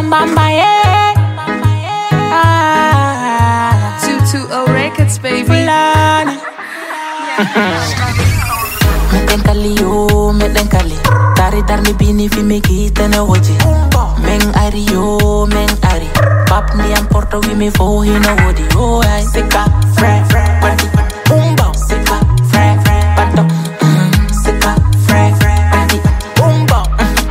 bamba, yeah. 220 Records, baby. Meten kali yo, meten kali. Tari darni bini fi me kita na woji. Meng ari yo, meng ari. Pap ni am porto wi me fo hina wodi. Oh ay sika, fre, party. Umba, sika, fre, pato. Sika, fre, party. Umba,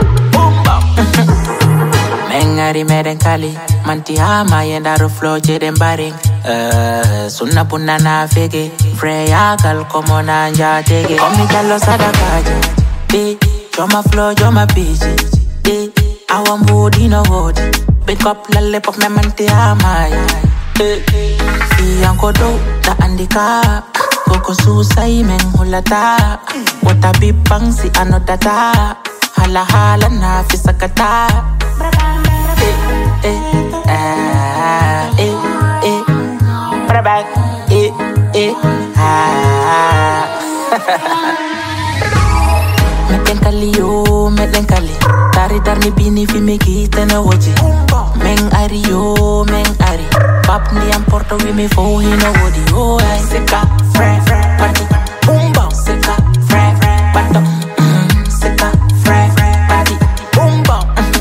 Meng ari meden kali. Manti ama yendaro flow jeden baring. Sunna punna na fege. Freya kal komo na nja tege. Komi jalo sadakaji. Joma flow, joma piji. Awan body no wodi. Pick up lalle pop me manti amai. Iyang kodo ta andika. Koko susay meng hulata. Wata bipang si ano data. Hala na fisakata. Meten kali yo, meten kali. Tari darni bini fi me kita na woji. Meng ari yo, meng ari. Pap ni am porto wi me fo hina wodi. Oh ay sika, fre, party. Umba, sika, fre, pato. Sika, fre, party. Umba,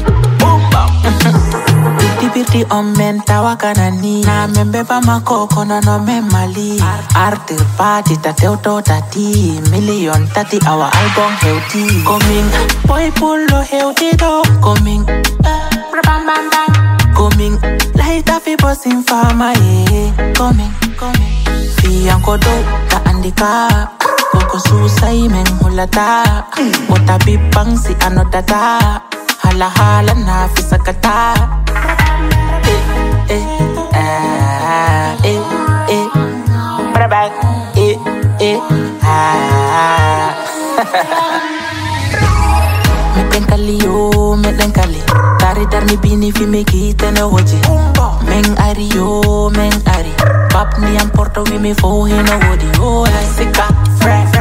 Birti omen tawakanani. Na membe pa makoko no memali. Artir party tateuto tati. Million tati our album healthy. Coming, boy pulo healthy do. Coming, coming. Light a fi bossing fama Coming, Fiyang kodo ta andika. Koko susay meng hulata. Wata bipang si ano data. Hala na fisakata. Meten kali yo, meten kali. Tari darni bini fi me kita na woji. Meng ari yo, meng ari. Pap ni am porto wi me fo hina wodi. Oh ay sika, fre.